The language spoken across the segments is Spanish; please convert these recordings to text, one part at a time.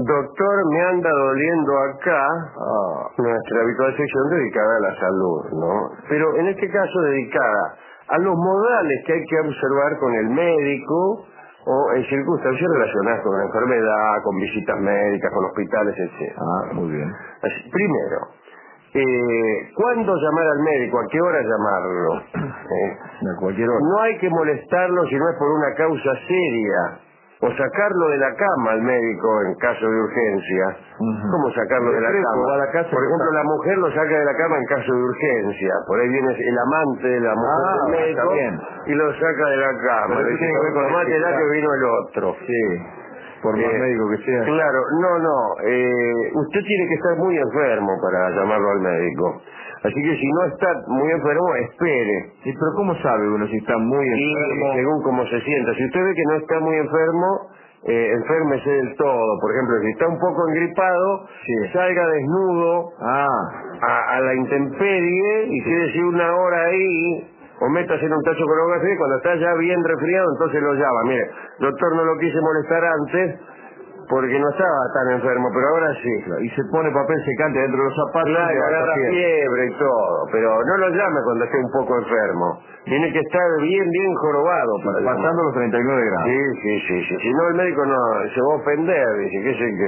Doctor, me anda doliendo acá, nuestra habitual sección dedicada a la salud, ¿no? Pero en este caso dedicada a los modales que hay que observar con el médico o en circunstancias relacionadas con la enfermedad, con visitas médicas, con hospitales, etc. Muy bien. Así, primero, ¿cuándo llamar al médico? ¿A qué hora llamarlo? A cualquier hora. No hay que molestarlo si no es por una causa seria. O sacarlo de la cama al médico en caso de urgencia. ¿Cómo sacarlo de la cama? Va a la casa Por ejemplo, la mujer lo saca de la cama en caso de urgencia. Por ahí viene el amante de la mujer del médico y lo saca de la cama. Pero eso tiene que ver con la que vino el otro. Sí, por más médico que sea. Claro, usted tiene que estar muy enfermo para llamarlo al médico. Así que si no está muy enfermo, espere. ¿Y pero cómo sabe uno si está muy enfermo? Según cómo se sienta. Si usted ve que no está muy enfermo, enférmese del todo. Por ejemplo, si está un poco engripado, salga desnudo a la intemperie y quédese una hora ahí, o métase en un tacho con agua fría. Cuando está ya bien resfriado, entonces lo llama. Mire, doctor, no lo quise molestar antes porque no estaba tan enfermo, pero ahora sí. Y se pone papel secante dentro de los zapatos. Claro, agarra fiebre y todo, pero no lo llame cuando esté un poco enfermo. Tiene que estar bien jorobado para pasando los 39 grados. Sí. Si no, el médico se va a ofender, dice, ¿qué se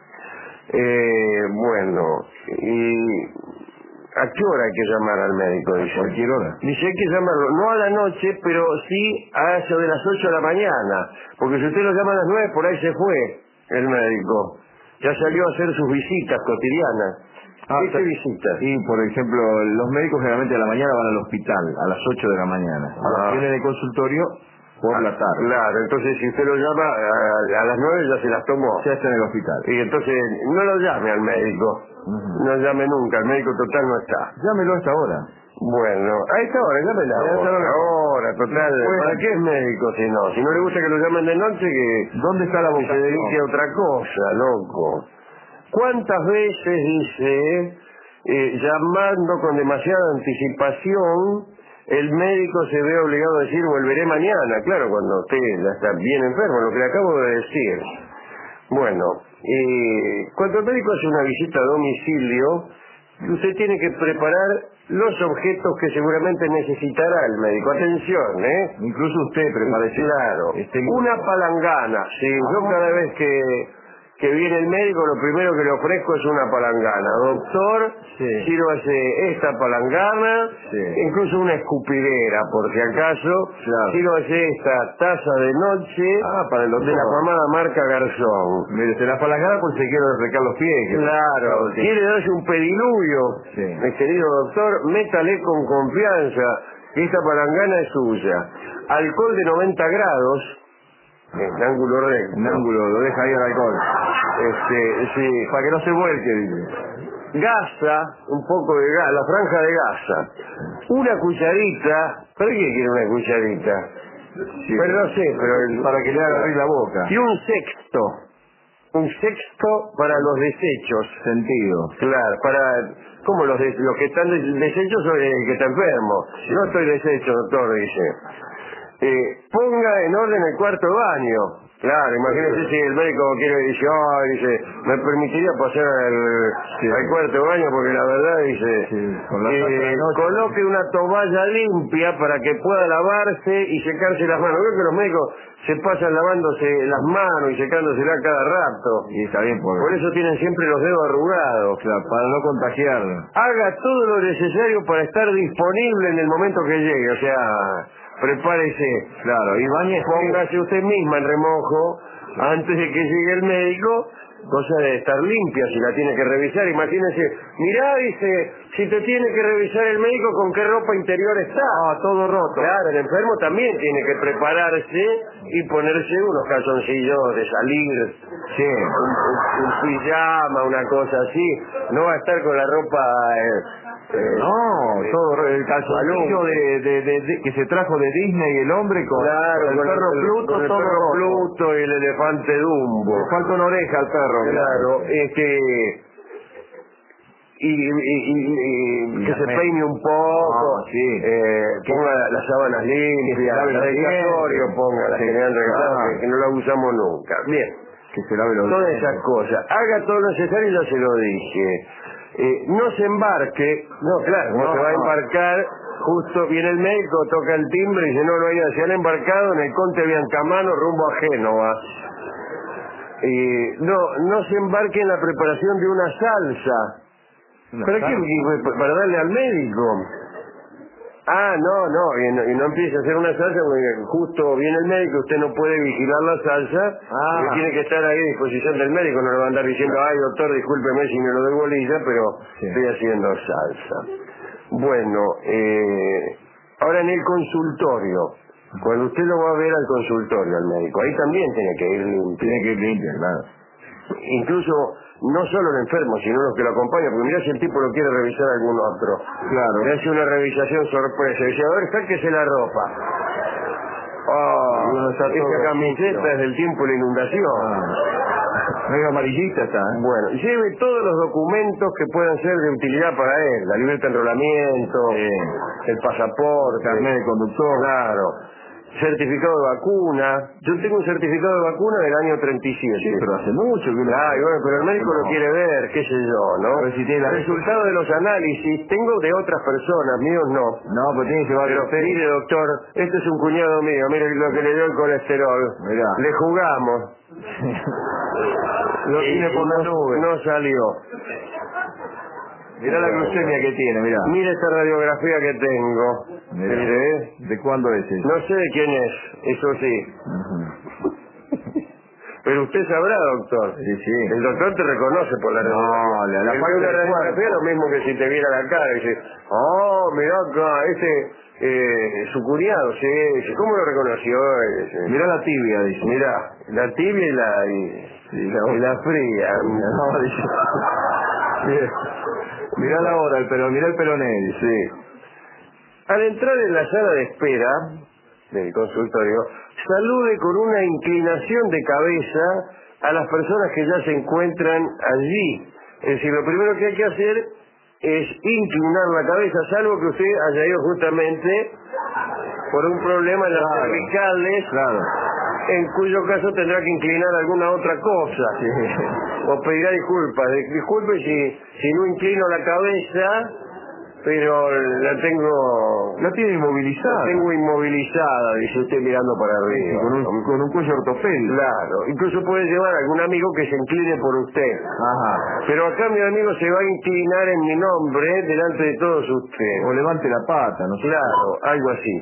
cree? Bueno, y ¿a qué hora hay que llamar al médico? Dice. A cualquier hora. Dice, hay que llamarlo, no a la noche, pero sí a eso de las 8 de la mañana, porque si usted lo llama a las 9, por ahí se fue el médico. Ya salió a hacer sus visitas cotidianas. ¿Qué visitas? Y, por ejemplo, los médicos generalmente a la mañana van al hospital, a las 8 de la mañana. Tienen el consultorio por la tarde. Claro, entonces si usted lo llama a las 9 ya se las tomó. Ya está en el hospital. Y entonces no lo llame al médico. No llame nunca, el médico total no está. Llámelo a esta hora. Bueno, a esta hora, llámela ahora, total. ¿Para qué es médico si no? Si no le gusta que lo llamen de noche, ¿dónde está la vocación? Se dedique a otra cosa, loco. ¿Cuántas veces, dice, llamando con demasiada anticipación, el médico se ve obligado a decir volveré mañana? Claro, cuando usted ya está bien enfermo, lo que le acabo de decir. Bueno, cuando el médico hace una visita a domicilio, usted tiene que preparar los objetos que seguramente necesitará el médico. Atención, Incluso usted prepare. Claro. Una palangana. Sí, yo cada vez que viene el médico, lo primero que le ofrezco es una palangana. Doctor, sírvase esta palangana, incluso una escupidera, por si acaso. Sírvase esta taza de noche para el doctor, de la famada marca Garzón. Mire, se la palangana por si quiere refrescar los pies. Claro, quiere darse un pediluvio, mi querido doctor, métale con confianza, que esta palangana es suya. Alcohol de 90 grados, en ángulo recto. En ángulo, lo deja ahí al alcohol. Para que no se vuelque, dice. Gasa, un poco de gas, la franja de gasa. Una cucharita, ¿para qué quiere una cucharita? Pero no sé, pero para que le haga abrir la boca. Y un sexto para los desechos. Sentido. Claro, ¿cómo los que están desechos son el que está enfermo? No estoy deshecho, doctor, dice. Ponga en orden el cuarto baño. Claro, imagínese si el médico dice, me permitiría pasar al cuarto baño porque la verdad dice, coloque una toalla limpia para que pueda lavarse y secarse las manos. Creo que los médicos se pasan lavándose las manos y secándosela cada rato. Y está bien, por eso tienen siempre los dedos arrugados. Claro, para no contagiarlo. Haga todo lo necesario para estar disponible en el momento que llegue, o sea, prepárese, claro, y póngase usted misma en remojo antes de que llegue el médico, cosa de estar limpia si la tiene que revisar. Imagínese, mirá, dice, si te tiene que revisar el médico, ¿con qué ropa interior está? Todo roto. Claro, el enfermo también tiene que prepararse y ponerse unos calzoncillos de salir, un pijama, una cosa así. No va a estar con la ropa... todo el calzoncillo que se trajo de Disney el hombre con el perro Pluto, con el perro Pluto y el elefante Dumbo. Le falta una oreja al perro. Claro, y que se peine un poco, ponga las sábanas limpias, la de Casorio, ponga la general regalada, que no la usamos nunca. Bien. Que se lave los todas dedos. esas cosas. Haga todo lo necesario, ya se lo dije. No se embarque, no, claro, no se va a embarcar, justo viene el médico, toca el timbre y dice, no, se han embarcado en el Conte Biancamano rumbo a Génova. No se embarque en la preparación de una salsa. ¿Para qué? Para darle al médico. Y no empiece a hacer una salsa porque justo viene el médico, usted no puede vigilar la salsa, porque tiene que estar ahí a disposición del médico, no le va a andar diciendo, ay doctor, discúlpeme si me lo doy bolilla, pero estoy haciendo salsa. Bueno, ahora en el consultorio, cuando usted lo va a ver al consultorio, al médico, ahí también tiene que ir limpio. Tiene que ir limpio, claro. Incluso no solo el enfermo, sino los que lo acompañan, porque mira si el tipo lo quiere revisar a algún otro. Claro. Le hace una revisación sorpresa, dice, a ver, sáquese la ropa. Esa camiseta es del tiempo de la inundación. Medio amarillita está, ¿eh? Bueno, lleve todos los documentos que puedan ser de utilidad para él, la libreta de enrolamiento, el pasaporte, carnet de conductor. Claro. Certificado de vacuna. Yo tengo un certificado de vacuna del año 37. Sí, pero hace mucho que uno... pero el médico lo quiere ver, qué sé yo, ¿no? A ver si tiene el resultado de los análisis tengo de otras personas, míos no. No, pues tiene que llevar... Pero mire, doctor, este es un cuñado mío, mire lo que le dio el colesterol. Mirá. Le jugamos. Lo tiene por la nube. No salió. Mirá la glucemia que tiene, mirá. Mire esta radiografía que tengo. Mire. ¿De cuándo es eso? No sé de quién es, eso sí. Pero usted sabrá, doctor. Sí. El doctor te reconoce por la radiografía. La parte de la radiografía es lo mismo que si te viera la cara. Y dice, mirá acá, su cuñado, sí. ¿Cómo lo reconoció? Mirá la tibia, dice. Mirá, la tibia y la fría. Mirá la hora, mirá el peroné, sí. Al entrar en la sala de espera del consultorio, salude con una inclinación de cabeza a las personas que ya se encuentran allí. Es decir, lo primero que hay que hacer es inclinar la cabeza, salvo que usted haya ido justamente por un problema en las cervicales, en cuyo caso tendrá que inclinar alguna otra cosa. O pedirá disculpas. Disculpe si no inclino la cabeza, pero la tiene inmovilizada. La tengo inmovilizada, dice usted mirando para arriba. Con un cuello ortopédico. Claro. Incluso puede llevar a algún amigo que se incline por usted. Ajá. Pero acá mi amigo se va a inclinar en mi nombre delante de todos ustedes. O levante la pata, ¿no? Claro, algo así.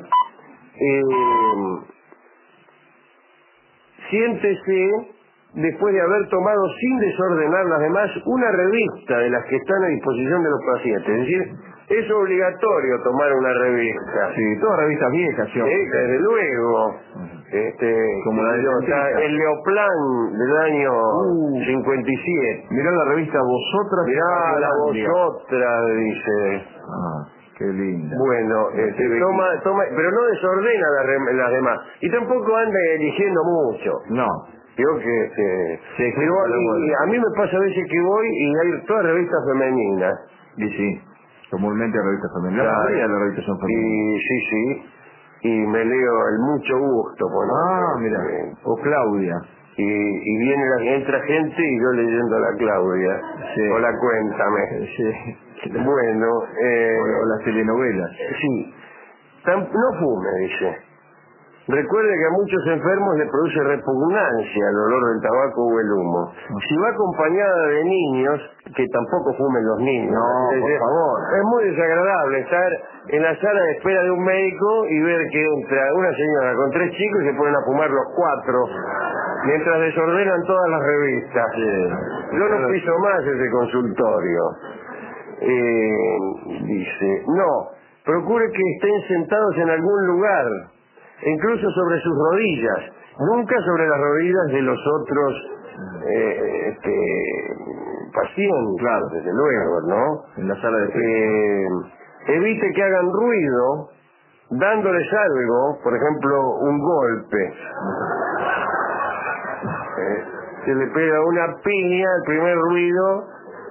Siéntese, después de haber tomado sin desordenar las demás, una revista de las que están a disposición de los pacientes. Es decir, es obligatorio tomar una revista. Sí, todas revistas viejas, ¿sí? Desde luego. Como la de el Leoplan del año 57. Mirá la revista Vosotras. Mirá la Vosotras, dice. Qué linda. Bueno, toma, pero no desordena las demás. Y tampoco anda eligiendo mucho. No. Digo que y a mí me pasa a veces que voy y hay todas revistas femeninas. Y sí, comúnmente revistas femeninas. Claro. La mayoría de las revistas son femeninas. Sí. Y me leo El Mucho Gusto. Mira. O Claudia. Y entra gente y yo leyendo a la Claudia. Sí. O la Cuéntame. Sí. Bueno. O las telenovelas. Sí. No fume, dice. Recuerde que a muchos enfermos le produce repugnancia el olor del tabaco o el humo. Si va acompañada de niños, que tampoco fumen los niños. No, por favor. Es muy desagradable estar en la sala de espera de un médico y ver que entra una señora con 3 chicos y se ponen a fumar los 4, mientras desordenan todas las revistas. Yo no piso más ese consultorio. Dice, no, procure que estén sentados en algún lugar, incluso sobre sus rodillas, nunca sobre las rodillas de los otros pacientes, claro, desde luego, ¿no? En la sala de evite que hagan ruido dándoles algo, por ejemplo, un golpe. Se le pega una piña, el primer ruido,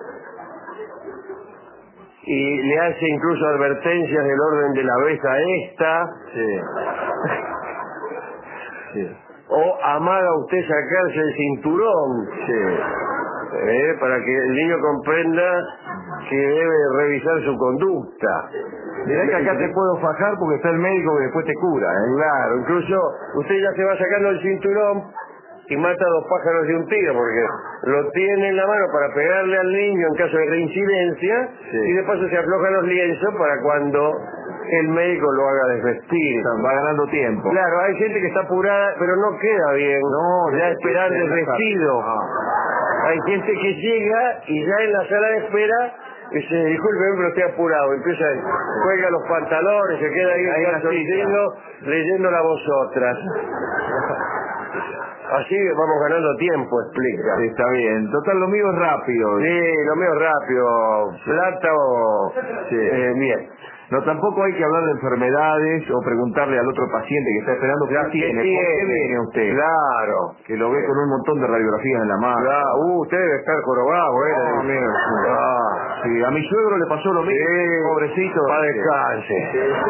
y le hace incluso advertencias del orden de la vez a esta. O amaga usted sacarse el cinturón. Sí. Para que el niño comprenda que debe revisar su conducta. Mirá que acá te puedo fajar porque está el médico que después te cura. Claro, incluso usted ya se va sacando el cinturón y mata a 2 pájaros de un tiro, porque lo tiene en la mano para pegarle al niño en caso de reincidencia, sí, y de paso se aflojan los lienzos para cuando el médico lo haga desvestir. Va ganando tiempo. Claro, hay gente que está apurada, pero no queda bien. No, ya esperar desvestido. Hay gente que llega y ya en la sala de espera dice, disculpe, pero estoy apurado. Empieza, cuelga los pantalones, se queda ahí en calzoncillo leyendo a vosotras. Así vamos ganando tiempo, explica. Sí, está bien. Total, lo mío es rápido. Sí, lo mío es rápido. Plata o... Sí. Bien. No, tampoco hay que hablar de enfermedades o preguntarle al otro paciente que está esperando qué tiene. ¿Por qué viene usted? Claro. Que lo ve con un montón de radiografías en la mano. Claro. Usted debe estar jorobado, No, mira. Sí, a mi suegro le pasó lo mismo. Sí. Pobrecito. Pa' descanse.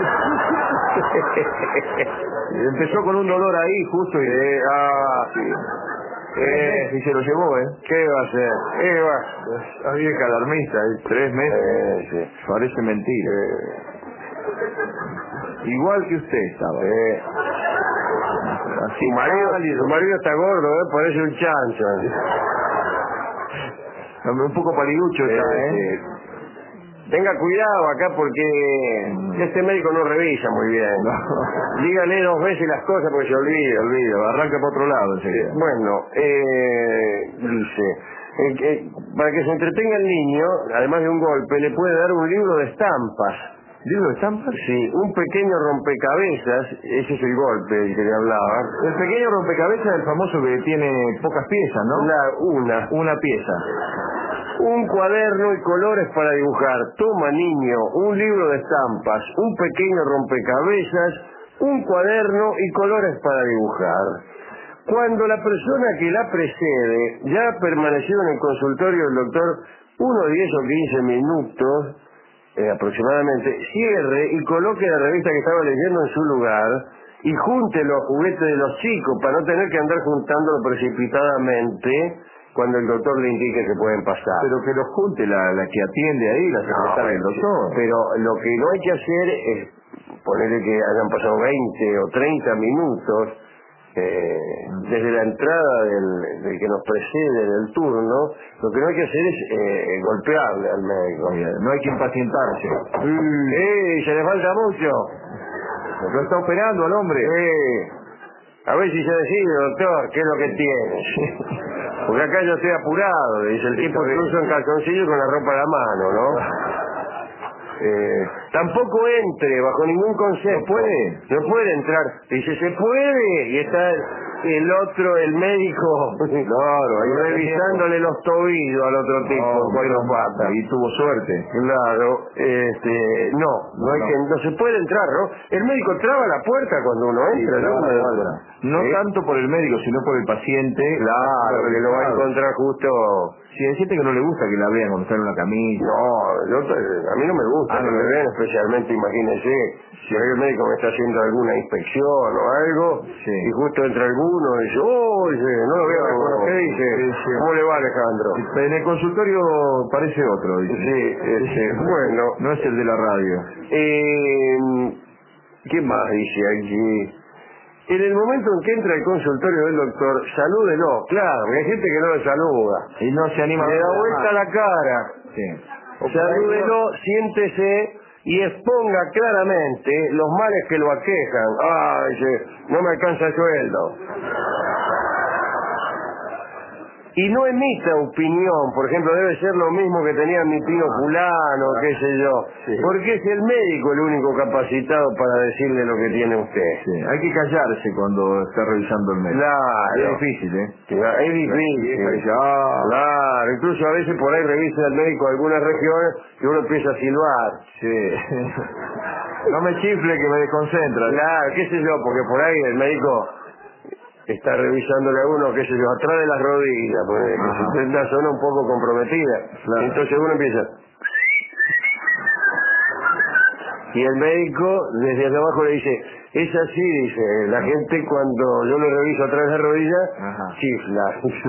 Empezó con un dolor ahí justo y... sí. Y se lo llevó, ¿Qué va a hacer? La vieja alarmista, 3 meses. Sí. Parece mentira. Igual que usted estaba. Así, Su marido está gordo, parece un chancho. Un poco paliducho está, Tenga cuidado acá porque este médico no revisa muy bien. No. Dígale 2 veces las cosas porque se olvida. Arranca por otro lado enseguida. Bueno, dice, para que se entretenga el niño, además de un golpe, le puede dar un libro de estampas. ¿Libro de estampas? Sí, un pequeño rompecabezas, ese es el golpe del que le hablaba. El pequeño rompecabezas es el famoso que tiene pocas piezas, ¿no? Una pieza. Un cuaderno y colores para dibujar. Toma, niño, un libro de estampas, un pequeño rompecabezas, un cuaderno y colores para dibujar. Cuando la persona que la precede ya ha permanecido en el consultorio del doctor unos 10 o 15 minutos aproximadamente, cierre y coloque la revista que estaba leyendo en su lugar y junte los juguetes de los chicos para no tener que andar juntándolo precipitadamente cuando el doctor le indique que pueden pasar. Pero que los junte la que atiende ahí, la secretaria del doctor. Pero lo que no hay que hacer es ponerle que hayan pasado 20 o 30 minutos desde la entrada del que nos precede del turno. Lo que no hay que hacer es golpearle al médico. No hay que impacientarse. Se le falta mucho. Lo está operando al hombre. A ver si se decide, doctor, qué es lo que tiene. Porque acá yo estoy apurado, dice el tipo, incluso en calzoncillo con la ropa a la mano, ¿no? Tampoco entre bajo ningún concepto. No puede entrar. Dice, se puede. Y está el otro, el médico, claro, ahí revisándole los tobillos al otro tipo. Y tuvo suerte. Claro, no se puede entrar, ¿no? El médico traba la puerta cuando uno entra, No tanto por el médico, sino por el paciente. Claro, que lo va a encontrar justo. Si hay gente que no le gusta que la vean cuando está en una camilla. No, a mí no me gusta que me vean, especialmente, imagínense, si el médico me está haciendo alguna inspección o algo, y justo entra alguno y dice, no lo veo, ¿qué dice? ¿Cómo le va, Alejandro? En el consultorio parece otro, dice. Bueno. No es el de la radio. ¿Qué más dice aquí? En el momento en que entra al consultorio del doctor, salúdelo, claro, porque hay gente que no lo saluda. Y no se anima. Le da vuelta la cara. Sí. Salúdelo, siéntese y exponga claramente los males que lo aquejan. Dice, no me alcanza el sueldo. Y no emita opinión, por ejemplo, debe ser lo mismo que tenía mi tío fulano, qué sé yo. Porque es el médico el único capacitado para decirle lo que tiene usted. Hay que callarse cuando está revisando el médico. Claro. Es difícil, Es difícil. Claro, incluso a veces por ahí revisa el médico algunas regiones y uno empieza a silbar. No me chifle que me desconcentra. Claro, qué sé yo, porque por ahí el médico está revisándole a uno, qué sé yo, atrás de las rodillas, porque es una zona un poco comprometida. Entonces uno empieza. Y el médico desde abajo le dice, Es así, dice, la gente cuando yo le reviso atrás de la rodilla, chifla.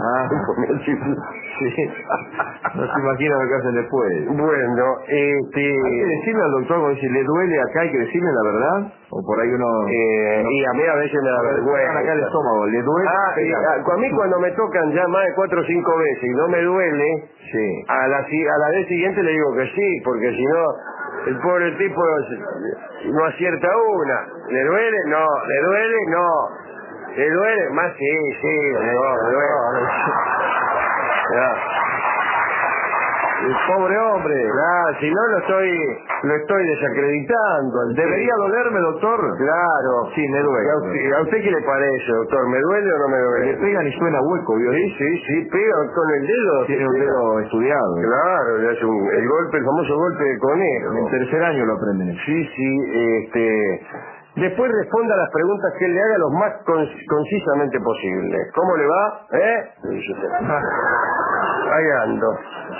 Sí. No se imagina lo que hacen después. Bueno, ¿Hay que decirle al doctor cuando dice, le duele acá, hay que decirle la verdad? O por ahí uno... y a mí a veces me da vergüenza. Acá el estómago, ¿le duele? A mí cuando me tocan ya más de 4 o 5 veces y no me duele, sí. a la vez siguiente le digo que sí, porque si no, el pobre tipo no acierta una. ¿Le duele? No. ¿Le duele? No. ¿Le duele? Más sí, no, le duele. Ya. El pobre hombre. Si no lo estoy desacreditando. ¿Debería dolerme, doctor? Claro. Sí, me duele. ¿A usted qué le parece, doctor? ¿Me duele o no me duele? Le pegan y suena hueco, ¿vio? Sí, pega con el dedo. Tiene un dedo estudiado. Claro, le hace el famoso golpe de conejo. En el tercer año lo aprenden. Sí, después responda a las preguntas que él le haga lo más concisamente posible. ¿Cómo le va? Ahí ando.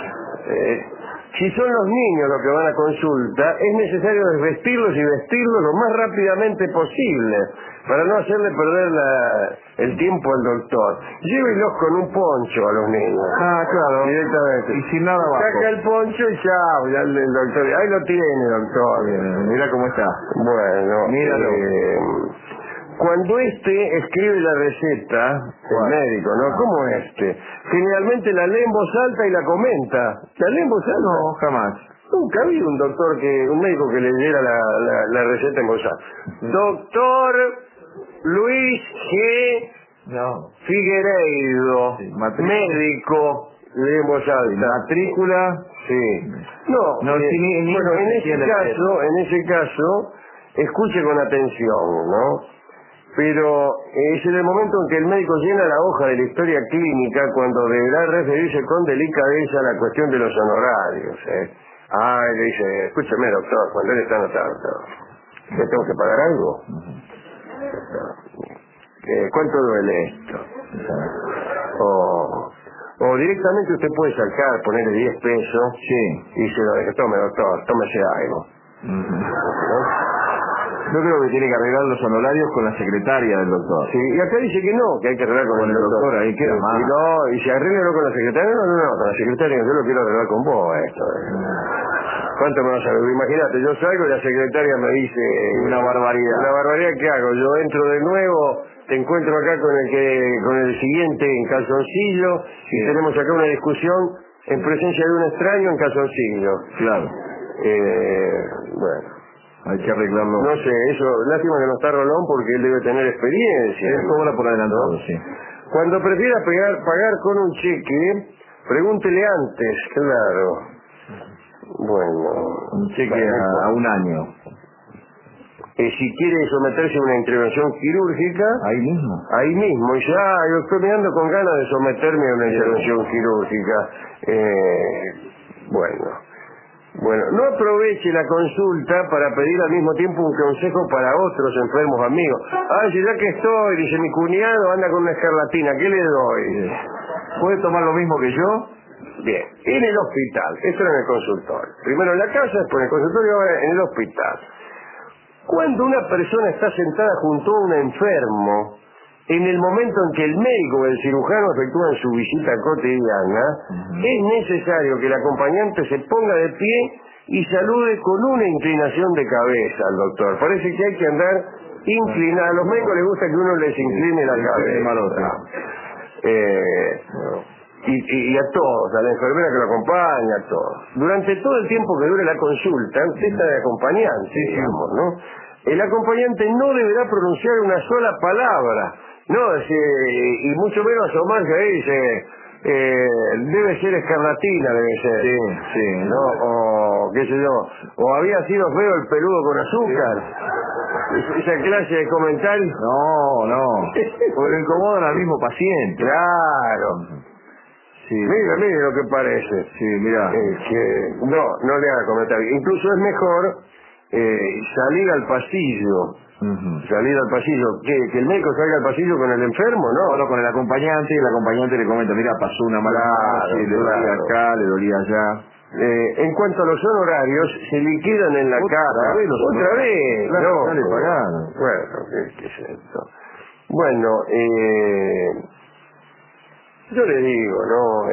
Si son los niños los que van a consulta, es necesario desvestirlos y vestirlos lo más rápidamente posible para no hacerle perder el tiempo al doctor. Llévelos con un poncho a los niños. Claro. Directamente. Y sin nada abajo. Saca el poncho y chao, ya el doctor. Ahí lo tiene, doctor. Mira cómo está. Bueno, míralo. Cuando escribe la receta, el médico, ¿no? ¿Cómo generalmente la lee en voz alta y la comenta. ¿La lee en voz alta? No, jamás. Nunca vi un médico que leyera la receta en voz alta. Doctor Luis G. Figueiredo, médico, lee en voz alta. Matrícula. Sí. Bueno, en ese caso, escuche con atención, ¿no? Pero es en el momento en que el médico llena la hoja de la historia clínica cuando deberá referirse con delicadeza a la cuestión de los honorarios. Le dice, escúcheme, doctor, cuando él está anotando, ¿le tengo que pagar algo? ¿Cuánto duele esto? O directamente usted puede sacar, ponerle 10 pesos, y se lo deja, tome, doctor, tómese algo. ¿No? Yo creo que tiene que arreglar los honorarios con la secretaria del doctor. Sí, y acá dice que no, que hay que arreglar con el doctor. Ahí queda más. Y si arreglo con la secretaria, no, con la secretaria yo lo quiero arreglar con vos, esto. ¿Cuánto me vas a arreglar? Imagínate, yo salgo y la secretaria me dice... Una barbaridad. Una barbaridad, ¿qué hago? Yo entro de nuevo, te encuentro acá con el siguiente en calzoncillo, y tenemos acá una discusión en presencia de un extraño en calzoncillo. Claro. Bueno. Hay que arreglarlo. No sé, eso, lástima que no está Rolón porque él debe tener experiencia. Él cobra por adelantado, ¿no? Sí. Cuando prefiera pagar con un cheque, pregúntele antes, claro. Bueno. Un cheque a un año. Si quiere someterse a una intervención quirúrgica... Ahí mismo. Y ya, yo estoy mirando con ganas de someterme a una intervención quirúrgica. Bueno, no aproveche la consulta para pedir al mismo tiempo un consejo para otros enfermos amigos. Si ya que estoy, dice mi cuñado, anda con una escarlatina, ¿qué le doy? ¿Puede tomar lo mismo que yo? Bien, en el hospital, esto era en el consultorio. Primero en la casa, después en el consultorio, ahora en el hospital. Cuando una persona está sentada junto a un enfermo, en el momento en que el médico o el cirujano efectúan su visita cotidiana, es necesario que el acompañante se ponga de pie y salude con una inclinación de cabeza al doctor. Parece que hay que andar inclinado. A los médicos les gusta que uno les incline la cabeza. Y a todos, a la enfermera que lo acompaña, a todos. Durante todo el tiempo que dure la consulta, usted está de acompañante, digamos, ¿no? El acompañante no deberá pronunciar una sola palabra. No, y mucho menos asomarse ahí, dice, debe ser escarlatina, debe ser. Sí, ¿no? O, qué sé yo, o había sido feo el peludo con azúcar. Esa clase de comentarios. No, porque incomodan al mismo paciente. Claro. Sí. Mire lo que parece. Sí, mira. No le haga comentarios. Incluso es mejor salir al pasillo. Salir al pasillo, que el médico salga al pasillo con el enfermo, ¿no? Bueno, con el acompañante, y el acompañante le comenta, mira, pasó una mala noche, le dolía acá, le dolía allá. En cuanto a los honorarios, se liquidan en la cara. Otra vez. Claro, No, le pagaron. bueno, ¿qué es esto? Bueno, yo le digo, ¿no?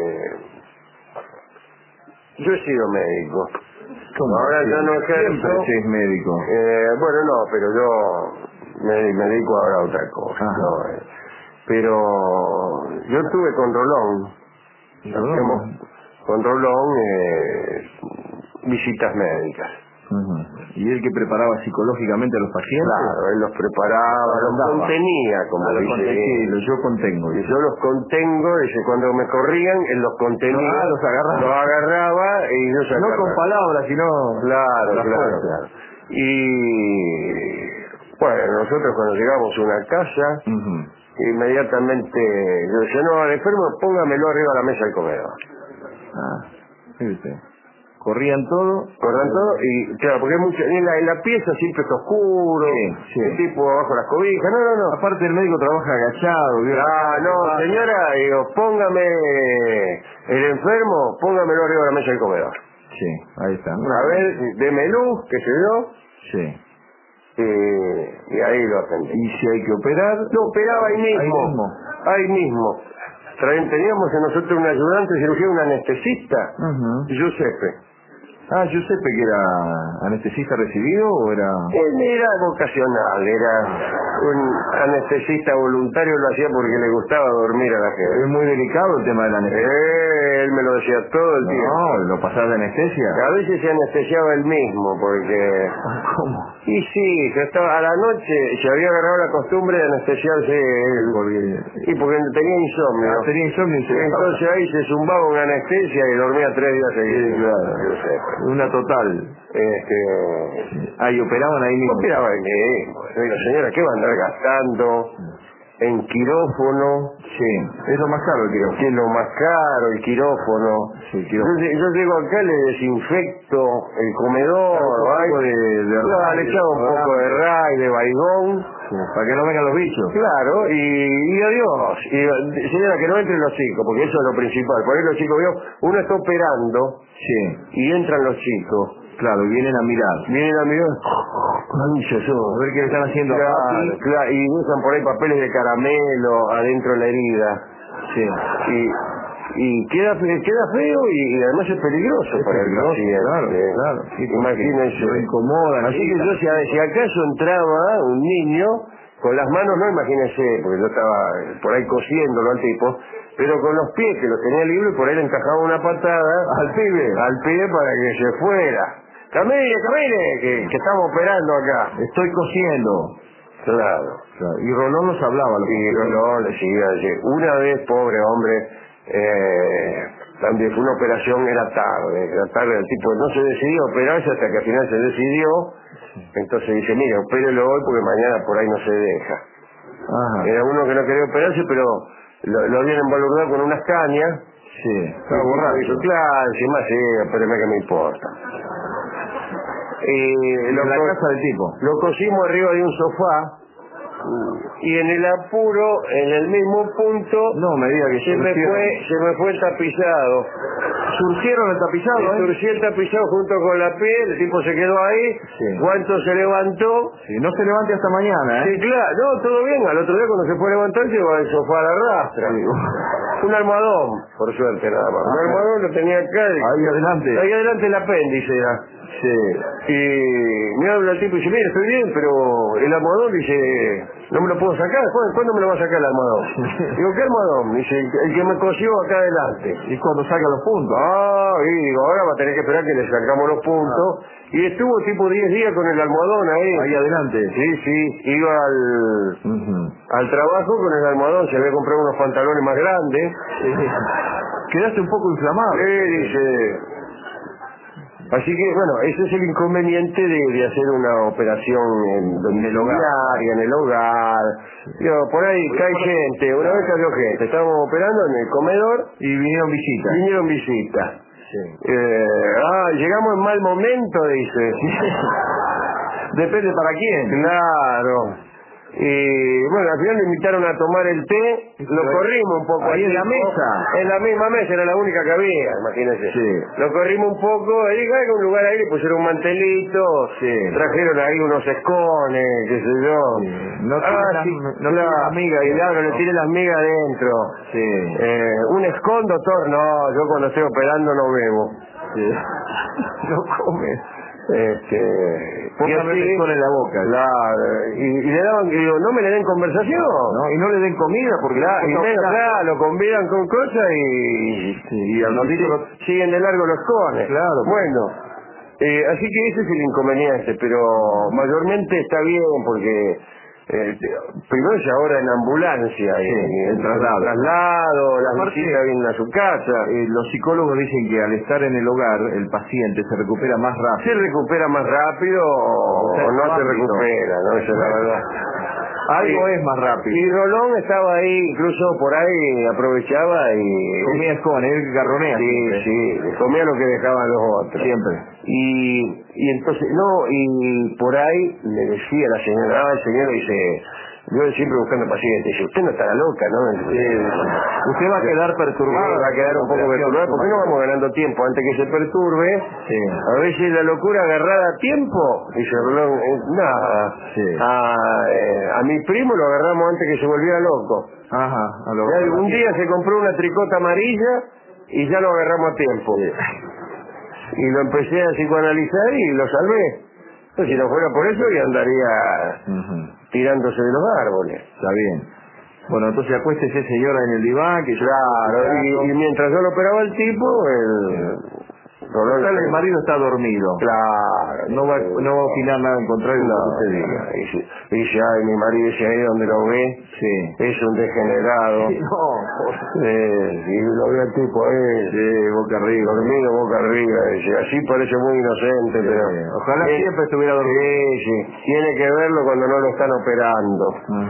Yo he sido médico. ¿Cómo? Ahora ya no ejerzo. Siempre es médico. Bueno, no, pero yo me dedico ahora a otra cosa. ¿No? Pero yo estuve con Rolón. Con Rolón visitas médicas. ¿Y él que preparaba psicológicamente a los pacientes? Claro, él los preparaba, los contenía, como dice. Yo contengo. Yo los contengo, dice, cuando me corrían, él los contenía, los agarraba y yo sacaba. No con palabras, sino... Claro. Y bueno, nosotros cuando llegamos a una casa, inmediatamente yo decía, no, al enfermo póngamelo arriba de la mesa del comedor. Fíjate. Corrían todo y claro, porque en la pieza siempre está oscuro, el tipo abajo las cobijas, no. Aparte el médico trabaja agachado. No, señora, digo, póngame el enfermo, póngamelo arriba de la mesa del comedor. Sí, ahí está. A ver, deme luz, qué sé yo. Sí. Y ahí lo atendí. ¿Y si hay que operar? Lo operaba ahí mismo. Teníamos en nosotros un ayudante de cirugía, un anestesista, Giuseppe. Giuseppe, que era anestesista recibido o era... Él era vocacional, era un anestesista voluntario, lo hacía porque le gustaba dormir a la gente. Es muy delicado el tema de la anestesia. Él me lo decía todo el tiempo. No, ¿lo pasaba de anestesia? A veces se anestesiaba él mismo, porque... ¿Cómo? Y sí, a la noche se había agarrado la costumbre de anestesiarse él. Y porque tenía insomnio. Tenía insomnio. Entonces ahí se zumbaba una anestesia y dormía 3 días seguidos. Sí, claro. Una total. Ahí operaban ahí mismo. Operaban ahí mismo. Digo, señora, ¿qué va a andar gastando en quirófano? Sí, es lo más caro el quirófano. Que es lo más caro, el quirófano. Sí, el quirófano. Yo llego acá, le desinfecto el comedor, le echaba un poco de ray, de baigón. Sí, para que no vengan los bichos. Claro, y adiós. Y, señora, que no entren los chicos, porque eso es lo principal. Por ahí los chicos, uno está operando y entran los chicos. Claro, y vienen a mirar. A ver qué le están haciendo. Claro, y usan por ahí papeles de caramelo adentro de la herida. Sí. Y queda feo y además es peligroso para el paciente. Claro. Sí, imagínense. Lo incomodan. Así que yo, si acaso entraba un niño con las manos, no imagínense, porque yo estaba por ahí cosiéndolo al tipo, pero con los pies que los tenía libres, por ahí le encajaba una patada al pibe para que se fuera. Camine, que estamos operando acá. Estoy cosiendo. Claro. Y Rolón nos hablaba. Rolón le seguía diciendo. Una vez, pobre hombre, también fue una operación, era tarde, el tipo no se decidió a operarse hasta que al final se decidió. Entonces dice, mire, opérelo hoy porque mañana por ahí no se deja. Era uno que no quería operarse, pero lo habían embalurdado con unas cañas. Sí, estaba borracho. Dijo, claro, encima sí, espéreme que me importa. En la casa del tipo. Lo cosimos arriba de un sofá. Y en el apuro, en el mismo punto, no me diga que se me fue el tapizado. ¿Surcieron el tapizado? Surcí el tapizado junto con la piel, el tipo se quedó ahí, Guanto se levantó. Sí, no se levante hasta mañana, Sí, claro, no, todo bien, al otro día cuando se fue a levantar llevaba el sofá a la rastra. Un almohadón, por suerte nada más. Un almohadón lo tenía acá. Ahí adelante el apéndice era. Y me habla el tipo y dice, mira, estoy bien, pero el almohadón, dice, no me lo puedo sacar. ¿Cuándo me lo va a sacar el almohadón? Digo, ¿qué almohadón? Dice, el que me cosió acá adelante. ¿Y cuando saca los puntos? Y digo, ahora va a tener que esperar que le sacamos los puntos. Y estuvo tipo 10 días con el almohadón ahí adelante. Sí, iba al trabajo con el almohadón, se había comprado unos pantalones más grandes. Quedaste un poco inflamado. Dice. Así que, bueno, ese es el inconveniente de hacer una operación en el hogar. Digo, por ahí cae gente, una vez cayó gente. Estábamos operando en el comedor y vinieron visitas. Llegamos en mal momento, dice. Depende para quién. Claro. Y bueno, al final me invitaron a tomar el té, lo corrimos un poco. Ahí en la mesa. En la misma mesa, era la única que había, imagínense. Sí. Lo corrimos un poco, y dije, hay un lugar ahí, le pusieron un mantelito, sí. Trajeron ahí unos escones, qué sé yo. Sí. No tiene las migas. Claro, le tiene las migas adentro. Sí. Un escón, doctor, no, yo cuando estoy operando no bebo. Sí. No come. Póngame el escón en la boca. Claro, y le daban, digo, no me le den conversación. No, y no le den comida porque claro, lo convidan con cosas y al ratito siguen de largo los cones. Claro. Bueno, así que ese es el inconveniente, pero mayormente está bien porque primero se ahora en ambulancia, el traslado, la visita vienen a su casa. Los psicólogos dicen que al estar en el hogar el paciente se recupera más rápido. ¿Se recupera más rápido o no se recupera? No, esa es la verdad. Algo es más rápido. Y Rolón estaba ahí, incluso por ahí aprovechaba y... comía con él, garronea. Sí, comía lo que dejaban los otros. Siempre. Y entonces, y por ahí le decía a la señora, el señor dice... Yo siempre buscando pacientes, dice, usted no estará loca, ¿no? Usted va a quedar perturbado. Va a quedar un poco perturbado, porque no vamos ganando tiempo antes que se perturbe. Sí. A veces la locura agarrada a tiempo, dice Rolón, nada. Sí. A mi primo lo agarramos antes que se volviera loco. Ajá. Un día se compró una tricota amarilla y ya lo agarramos a tiempo. Sí. Y lo empecé a psicoanalizar y lo salvé. Pues si no fuera por eso, ya andaría tirándose de los árboles. Está bien. Bueno, entonces acuéstese, señora, en el diván, que claro, y mientras yo lo operaba el tipo, el marido está dormido. Claro. No va a opinar nada en contrario de lo que usted diga. Dice, ay, mi marido dice ahí donde lo ve, es un degenerado. Y lo ve al tipo ahí, boca arriba. Dormido boca arriba. Dice, así parece muy inocente, pero... Ojalá siempre estuviera dormido. Sí. Tiene que verlo cuando no lo están operando.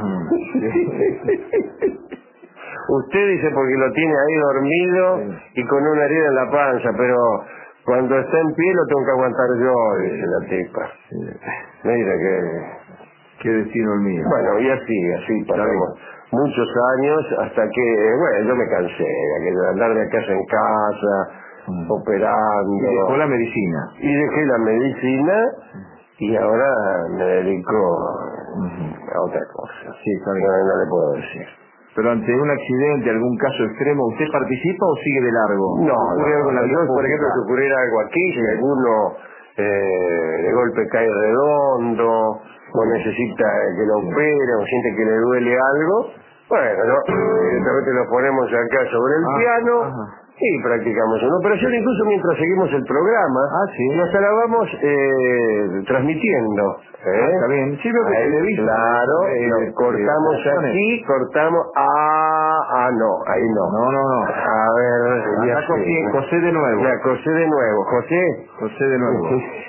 Usted dice porque lo tiene ahí dormido y con una herida en la panza, pero cuando está en pie lo tengo que aguantar yo, dice la tipa. Mira qué destino el mío. Bueno, y así pasamos muchos años hasta que, bueno, yo me cansé de andar de casa en casa, operando. Y dejó la medicina. Y dejé la medicina y ahora me dedico a otra cosa. Sí, está bien. No le puedo decir. Pero ante un accidente, algún caso extremo, ¿usted participa o sigue de largo? No, por ejemplo, si ocurriera algo aquí, si alguno de golpe cae redondo, o necesita que lo opere, o siente que le duele algo, bueno, directamente lo ponemos acá sobre el piano y practicamos una operación, incluso mientras seguimos el programa, nos la vamos transmitiendo. Está bien, sí veo que televisa. Claro, cortamos aquí, cortamos, no, ahí no. No. A ver, José de nuevo. Ya, José de nuevo, José de nuevo.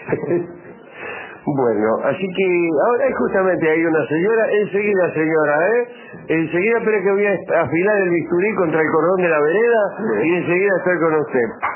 Bueno, así que ahora justamente hay una señora, enseguida enseguida, pero que voy a afilar el bisturí contra el cordón de la vereda y enseguida estoy con usted.